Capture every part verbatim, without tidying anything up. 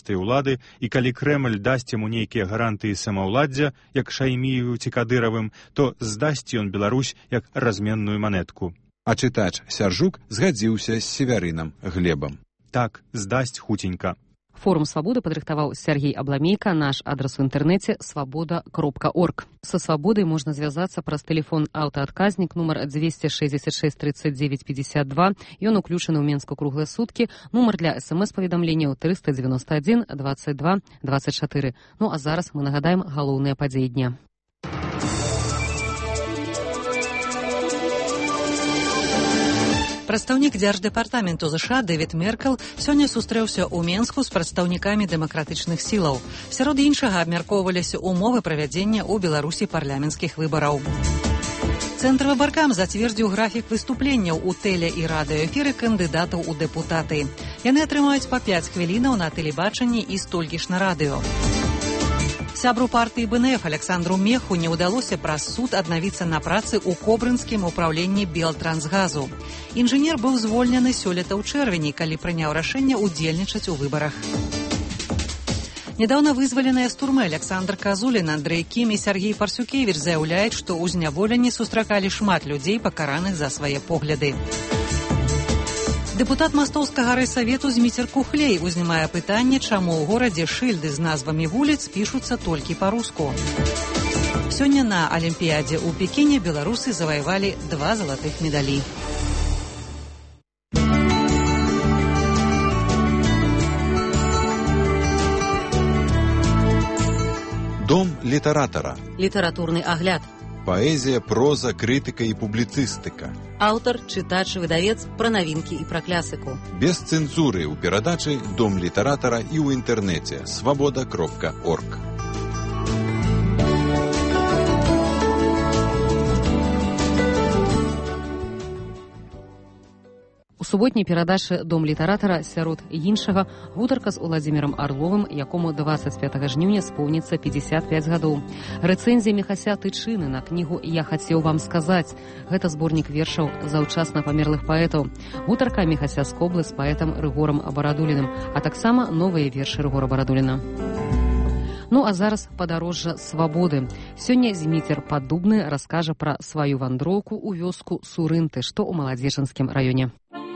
асабістай улады, і калі Крэмль дасць яму нейкія гарантыі самаўладдзя, як Шайміеву ці Кадыравым, то здасць ён Беларусь як разменную манетку. А чытач Сяржук згадзіўся з севярынам Глебам. Так, здасць хуценька. Форум «Свобода» падрыхтаваў Сергей Абламейка, наш адрес у інтэрнэце свобода кропка орг. Со «Свободой» можна звязацца праз тэлефон аўтаадказнік нумар двести шестьдесят шесть тридцать девять пятьдесят два. Ён уключаны ў Менску круглыя суткі. Нумар для смс-паведамленняў триста девяносто один двадцать два двадцать четыре. Ну а зараз мы нагадаем галоўныя падзеі дня. Прадстаўнік дзярждэпартаменту ЗША Дэвід Меркел сёння сустрэўся ў Менску з прадстаўнікамі дэмакратычных сілаў. Сярод іншага абмяркоўваліся умовы правядзення ў Беларусі парламенцкіх выбараў. Цэнтр выбаркам зацвердзіў графік выступленняў у тэле- і радыёэфіры кандыдатаў у дэпутаты. Яны атрымаюць па пяць хвілінаў на тэлебачанні і столькі ж на радыё. Сябру партыі БНФ Александру Меху не ўдалося праз суд аднавіцца на працы ў кобрынскім управленні Белтрансгазу. Інжынер быў звольнены сёлета ў чэрвені, калі прыняў рашэнне ўдзельнічаць у выбарах. Недаўна вызваленыя з турмы Александр Казулін, Андрэй Кім і Сергей Парсюкевіч заяўляюць, што ў зняволенні сустракалі шмат людзей, пакараных за свае погляды. Дэпутат Мастоўскага райсавету Зміцер Кухлей узнімае пытанне, чаму ў горадзе шыльды з назвамі вуліц пішуцца толькі па-руску. Сёння на Алімпіядзе ў Пекіне беларусы заваявалі два залатых медалі. Дом літаратара. Літаратурны агляд. Паэзія, проза, крытыка і публіцыстыка. Аўтар, чытач, выдавец, пра навінкі і пра клясыку. Без цэнзуры ў перадачы «Дом літаратара» і ў інтэрнэце свобода кропка орг. У суботняй перадачы «Дом літаратара» сярод іншага гутарка з Уладзімірам Арловым, якому двадцать пятого жніўня споўніцца пятьдесят пять гадоў. Рэцэнзія Міхася Тычыны на кнігу «Я хацеў вам сказаць». Гэта зборнік вершаў заўчасна памерлых паэтаў. Гутарка Міхася Скоблы з паэтам Рыгорам Барадуліным, а таксама новыя вершы Рыгора Барадуліна. Ну а зараз падарожжа свабоды. Сёння Зміцер Паддубны раскажа пра сваю вандроўку ў вёску Сурынты, што ў Маладзечанскім раёне.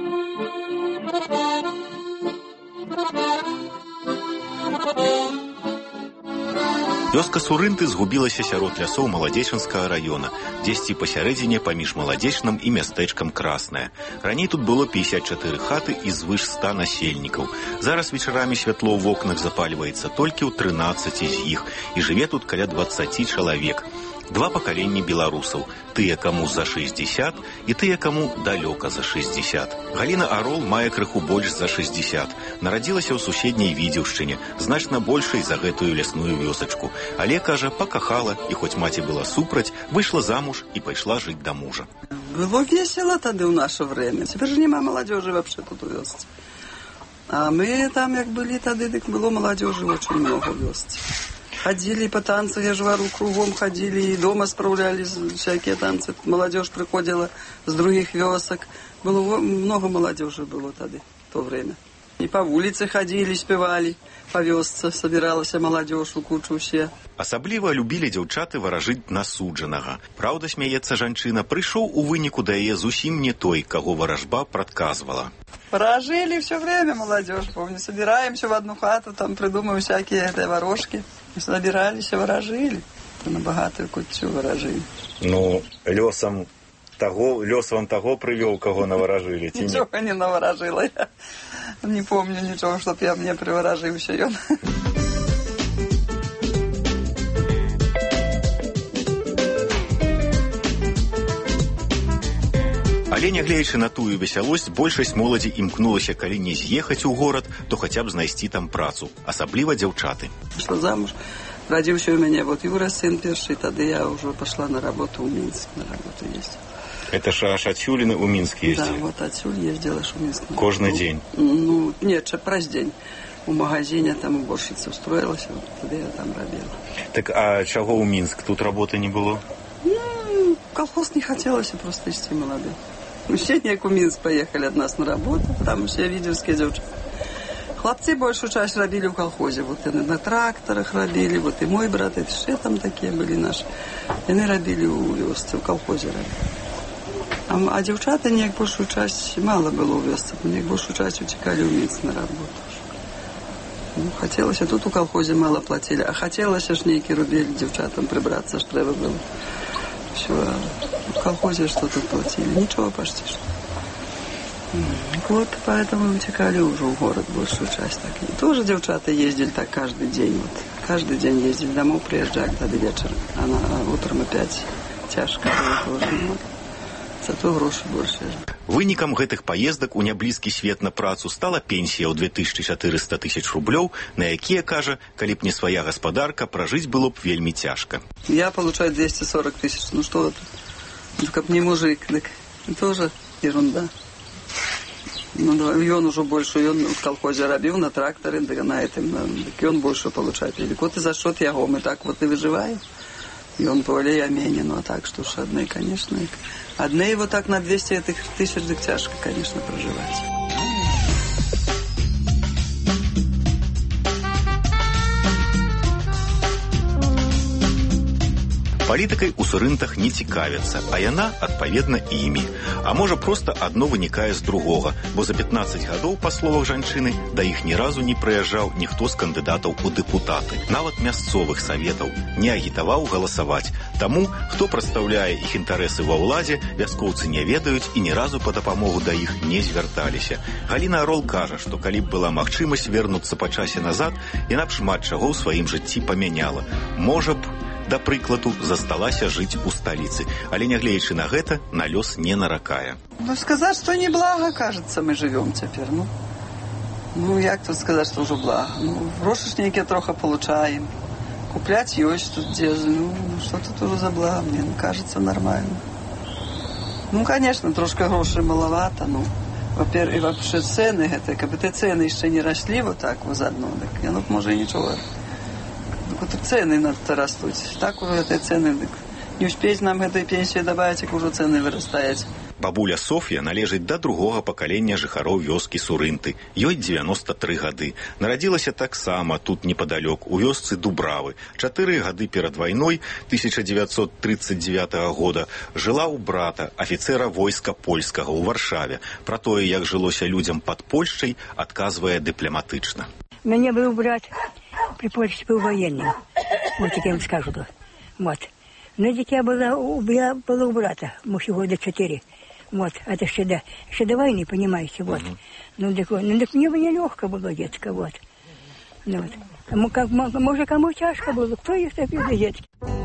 Вёска Сурынты згубілася сярод лясоў Маладзечанскага раёна, дзесьці пасярэдзіне паміж Маладзечным і мястэчкам Краснае. Раней тут было пятьдесят четыре хаты і звыш ста насельнікаў. Зараз вечарамі святло ў вокнах запальваецца толькі ў трынаццаці з іх, і жыве тут каля двадцаці чалавек. Два пакаленні беларусаў, тыя, каму за шэсцьдзесят, і тыя, каму далёка за шэсцьдзесят. Галіна Арол мае крыху больш за шэсцьдзесят. Нарадзілася ў суседняй Відзеўшчыне, значна большай за гэтую лясную вёсачку. Але, кажа, пакахала, і хоць маці была супраць, выйшла замуж і пайшла жыць да мужа. Было весело тады ў наше время. Цяпер же няма маладзёжы вообще тут у вёсцы. А мы там, як былі тады, дык было маладзёжы очень много в вёсцы. Ходили по танцам, я же вару кругом ходили, и дома справляли всякие танцы. Молодежь приходила с других вёсок. Было много молодежи было тогда, в то время. И по улице ходили, спевали, по вёсце собиралась молодежь у кучу все. Асабліва любілі дзяўчаты варажыць насуджанага. Праўда, смяецца жанчына, прыйшоў у выніку да яе зусім не той, каго варажба прадказвала. Ворожили все время молодежь, помню, собираемся в одну хату, там придумываем всякие этой ворожки. Собирались и ворожили. На богатую кутцю ворожили. Ну, лёсом того, лёс вам того привёл, кого наворожили? Ничего не наворожила я. Не помню ничего, чтоб я мне приворожился. Але, нягледзячы на тую весялосць, большасць моладзі імкнулася, калі не з'ехаць у горад, то хаця б знайсці там працу, асабліва дзяўчаты. Пошла замуж, родился у меня вот Юра, сын перший, тогда я уже пошла на работу в Минск, на работу ездила. Это ж аж отсюлины у Минск ездили? Да, вот отсюда ездила аж в Минск. Каждый ну, день? Ну, нет, праз день. У магазине там уборщица устроилась, вот тогда я там робила. Так а чего у Минск? Тут работы не было? Ну, колхоз не хотелось, просто идти молодым. Мы все не у Минск поехали от нас на работу, там все видевские девчонки. Хлопцы большую часть робили в колхозе. Вот и на тракторах робили, вот и мой брат, и все там такие были наши. И они робили у вёсцы, в колхозе робили. А, а девчата неяк большую часть мало было у вёсцы. Неяк большую часть утекали у миц на работу. Ну, хотелось, а тут у колхозе мало платили. А хотелось, аж некие рубили девчатам прибраться, что треба было. Все, а в колхозе что-то платили. Ничего почти что. Вот, поэтому утекали уже в город большую часть. Так. И тоже девчата ездили так каждый день. Вот. Каждый день ездили домой, приезжали до вечера. А, на, а утром опять тяжко было тоже. Вот. Зато гроши больше. Вынікам гэтых паездак у няблізкі свет на працу стала пенсія ў две тысячы четыреста тысяч рублёў, на якія, кажа, калі б не свая гаспадарка, пражыць было б вельмі цяжка. Я получаю двести сорок тысяч. Ну что это? Ну, как не мужик, так тоже ерунда. Ну, и он уже больше, и он в колхозе робил на тракторе, да, на этом, и он больше получает. Или вот и за счет его мы так вот и выживаем. И он более менее, ну а так, что ж, одни, конечно. Одни его так на двести тысяч, так тяжко, конечно, проживать. Палітыкай у сурынтах не цікавяцца, а яна, адпаведна, імі. А можа, проста адно вынікае з другога, бо за пятнаццаць гадоў, па словах жанчыны, да іх ні разу не прыязджаў ніхто з кандыдатаў у дэпутаты, нават мясцовых саветаў, не агітаваў галасаваць. Таму, хто прадстаўляе іх інтарэсы ва ўладзе, вяскоўцы не ведаюць і ні разу па дапамогу да іх не звярталіся. Галіна Арол кажа, што калі б была магчымасць вернуцца па часе назад, яна б шмат чаго ў сваім жыцці памяняла. Можа б, да прыкладу, засталася жыць у сталіцы. Але, нягледзячы на гэта, на лёс не наракае. Ну, сказать, что не благо, кажется, мы живем теперь. Ну, ну як тут сказать, что уже благо? Ну, гроши некие трохи получаем. Куплять есть тут где. Ну, что тут уже за благо? Мне ну, кажется нормально. Ну, конечно, трошки грошей маловато. Ну, во-первых, и вообще цены, это, как бы те цены еще не росли вот так вот заодно. Так, я, ну, может, и ничего. Вот цены надо растут. Так уже этой цены. Не успеть нам этой пенсии добавить, как уже цены вырастают. Бабуля Софья належыць да другога пакалення жыхароў вёскі Сурынты. Ёй девяносто три гады. Нарадзілася таксама тут непадалёк, у вёсцы Дубравы. Чатыры гады перад вайной тысяча девятьсот тридцать девятого года жыла ў брата, афіцэра войска польскага ў Варшаве. Пра тое, як жылося людзям пад Польшчай, адказвае дыпламатычна. У мяне быў брат, при Польшчы быў военным. Вот як я вам скажу. Вот. Но дитя было, я было у брата, муж года четыре. Вот, это еще до, еще до войны, понимаете, вот. Uh-huh. Ну, так, ну, так мне нелегко было, детка, вот. Ну, вот. Кому, как, может, кому тяжко было, кто их топил, детки.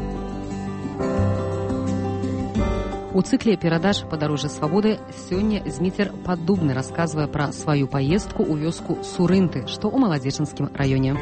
У цыкле перадач «Падарожжа свабоды» сёння Зміцер Паддубны расказвае пра сваю паездку ў вёску Сурынты, што ў Маладзечынскім раёне.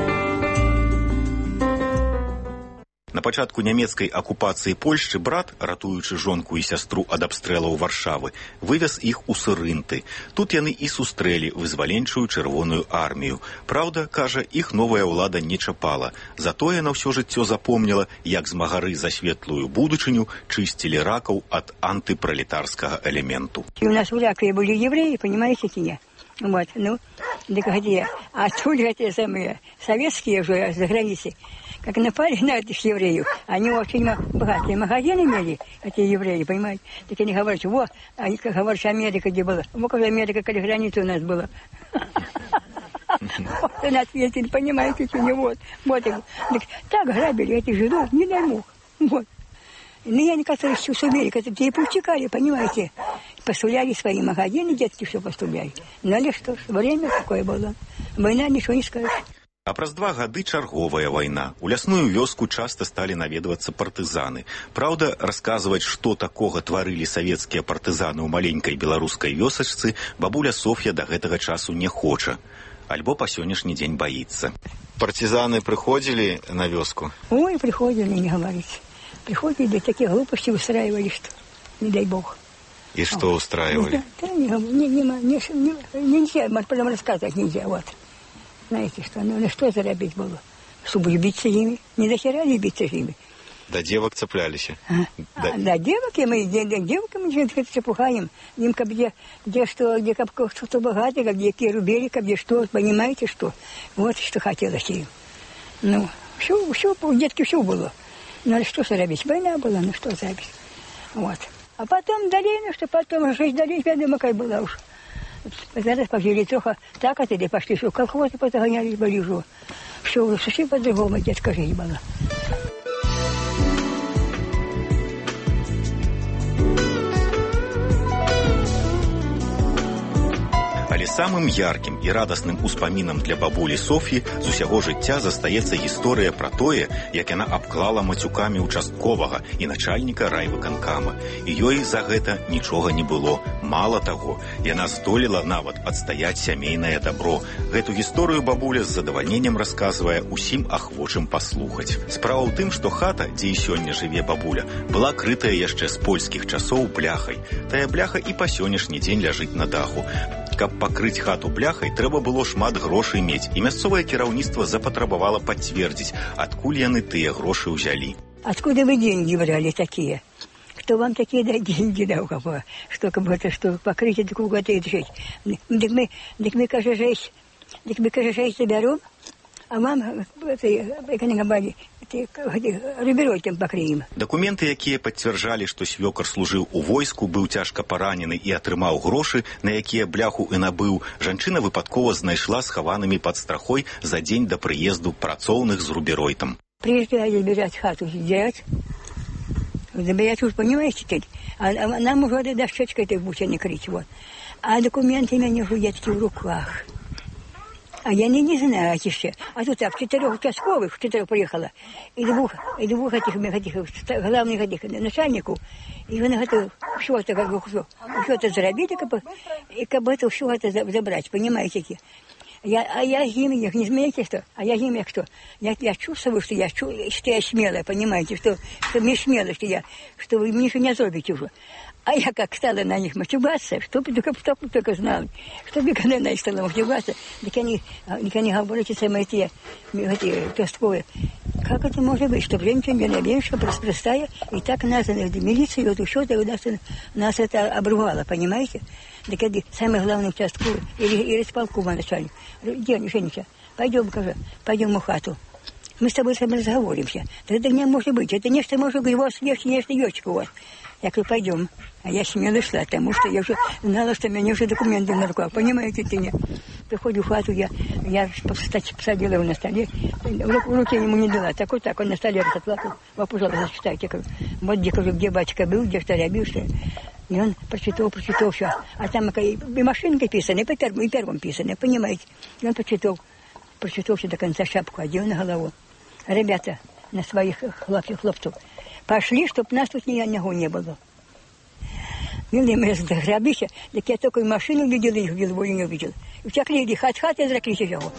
На пачатку нямецкай акупацыі Польшчы брат, ратуючы жонку і сястру ад абстрэлаў Варшавы, вывез іх у Сурынты. Тут яны і сустрэлі вызваленчую чырвоную армію. Праўда, кажа, іх новая ўлада не чапала. Затое на ўсё жыццё запомніла, як змагары за светлую будучыню чысцілі ракаў ад антыпралетарскага элементу. У нас у Ракове были евреи, понимаете, не? Вот, ну, так где? А тут эти самые советские уже за границей. Как напали на этих евреев, они очень богатые магазины имели, эти евреи, понимаете? Так они говорят, вот, они как говорят, Америка где была. Вот как Америка, когда граница у нас была. Вот они ответили, понимаете, вот. Вот, так грабили этих жидов, не дай бог. Вот. Ну, я не касаюсь с Америки, это и повтекали, понимаете? Поставляли свои магазины, детки все поставляли. Ну, але что ж, время такое было. Война, ничего не скажешь. А праз два гады чарговая вайна. У лясную вёску часта сталі наведвацца партызаны. Праўда, расказваць, што такога тварылі савецкія партызаны ў маленькай беларускай вёсачцы, бабуля Софья да гэтага часу не хоча. Альбо па сённяшні дзень баіцца. Партизаны прыходзілі на вёску? Ой, приходили, не говорить. Приходили, да такие глупости устраивали, что не дай бог. И что а, устраивали? Да, да, не, не, не, не, не, нельзя, потом рассказывать нельзя, вот. Знаете, что, ну, ну что заробить было? Чтобы любиться ими. Не до хера любиться ими. Да девок цеплялись. А, Да. а, да, девок, и мы, де- де- девок мы что-то пугаем. Им как где, где что, где как кто богатый, как где какие рубели, как где что, понимаете, что? Вот что хотелось им. Ну, все, все, у детки все было. Ну, что зарабить? Война была, ну что зарабить? Вот. А потом далее, ну что потом, жизнь далее, я думаю, какая была уж. Зараз пожили трохи так, а тоді пошли, що колхози позагонялись, болежу. Все, совсем по-другому, детка, жизнь была. Але самым яркім і радасным успамінам для бабулі Соф'і з усяго жыцця застаецца гісторыя пра тое, як яна абклала мацюкамі участковага і начальніка райвыканкама. І ёй за гэта нічога не было. Мала таго, яна здолела нават адстаяць сямейнае дабро. Гэту гісторыю бабуля з задавальненнем расказвае усім ахвочым паслухаць. Справа ў тым, што хата, дзе і сёння жыве бабуля, была крытая яшчэ з польскіх часоў бляхай. Тая бляха і па сённяшні дзень ляжыць на даху. Каб пакрыць хату бляхай, трэба было шмат грошай мець, і мясцовае кіраўніцтва запатрабавала пацвердзіць, адкуль яны тыя грошы ўзялі. Откуда вы деньги брали такие? Кто вам такие да, деньги дал, кого? Что, как бы это, что покрытие такого года и жить? Так мы, так мы, кажется, жесть, так мы, кажется, жесть заберем, а вам, это, как они говорили, руберой там покрыем. Дакументы, якія пацвярджалі, што свёкар служыў у войску, быў цяжка паранены і атрымаў грошы, на якія бляху і набыў, жанчына выпадкова знайшла схаванымі пад страхой за дзень да прыезду працоўных з руберойтам. Приезжали забирать хату, сделать. Забирать уж, понимаете, ты? А, а нам уже дощечкой этой будь, а не крыть, вот. А документы у меня уже детки в руках. А я не, не знаю еще. А тут так, четырех участковых, четырех приехала, и двух, и двух этих, этих главных этих начальников, и они готовы все это, как бы, все, все это заработать, как бы, и как бы это все это забрать, понимаете? Я, а я им, не знаете что? А я им, что? Я, я чувствую, что я, что я смелая, понимаете, что, что мне смело, что я, что вы мне ничего не зробите уже. А я как стала на них матюгаться, чтобы только, чтобы только знали, чтобы когда на них стала матюгаться, так они, так они говорят, самые те, эти участковые, как это может быть, что женщина не меньше, простая, и так нас, милиция, вот еще, нас, нас это обрывало, понимаете? Так это самый главный участковый, или, или сполкома начальник. Женечка, пойдем, кажу, пойдем в хату. Мы с тобой с тобой разговоримся. Это не может быть, это нечто может быть, у вас есть нечто ёчка у вас. Я говорю, пойдем. А я смело шла, потому что я уже знала, что у меня уже документы на руках. Понимаете, ты не? Приходю в хату, я, я посадила его на столе, в руке ему не дала. Так вот так, он на столе разоплакал. Вы, пожалуйста, зачитайте. Вот где, где батька был, где что рябил, что... И он прочитал, прочитал все. А там и машинкой писано, и, по первому, и первым писано, понимаете. И он прочитал, прочитал все до конца, шапку одел на голову. Ребята на своих хлопцев, хлопцев пошли, чтобы нас тут ни одного не было. Милые мои, заграбися, так я только машину видел, их видел, более не увидел. И утекли, иди, хат-хат, и зракли его.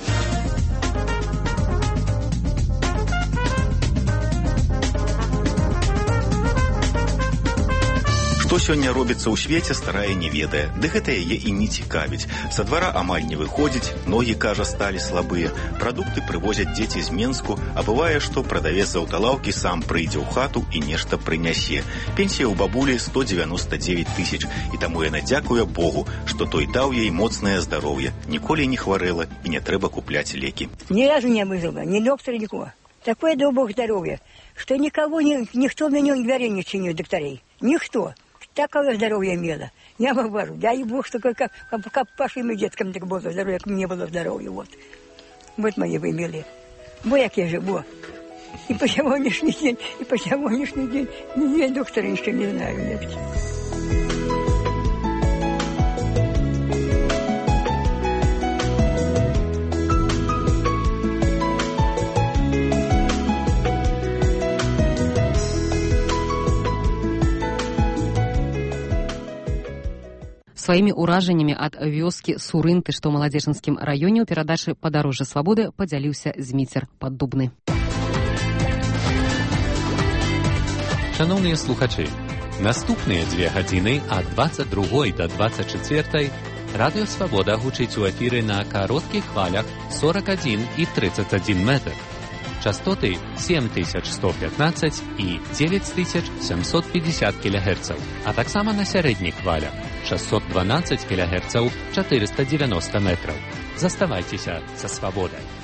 Што сёння робіцца ў свеце, старая не ведае, ды гэта яе і не цікавіць. Са двара амаль не выходзіць, ногі, кажа, сталі слабыя. Прадукты прывозяць дзеці з Менску, а бывае, што прадавец з аўталаўкі сам прыйдзе ў хату і нешта прынясе. Пенсія ў бабулі сто дзевяноста дзевяць тысяч, і таму яна дзякуе Богу, што той даў ёй моцнае здароўе, ніколі не хварэла і не трэба купляць лекі. Ни разу не выжила, ни доктора, никого. Такое дал Бог здоровья, что никого, ни, никто меня дверей не чинил, докторей. Никто. Такое здоровье имела. Я вам говорю, дай Бог, что как, как, как вашим деткам так было здоровье, как мне было здоровье. Вот, вот мои вы имели. Бо як я живу. И по сегодняшний день, и по сегодняшний день, я доктора еще не знаю. Нет. Сваімі ўражаннямі ад вёскі Сурынты, што ў Маладзечынскім раёне, у перадачы «Падарожжа свабоды» падзяліўся Зміцер Паддубны. Шановныя слухачы, наступныя дзве гадзіны ад дваццаць другой да дваццаць чацвёртай Радыё Свабода гучыць у эфіры на кароткіх хвалях сорок адзін і тридцать адзін метр. Частоты семь тысяч сто пятнадцать и девять тысяч семьсот пятьдесят килогерцаў, а таксама на сярэдніх хвалях шестьсот двенадцать килогерцаў, четыреста девяносто метров. Заставайцеся са свабодай.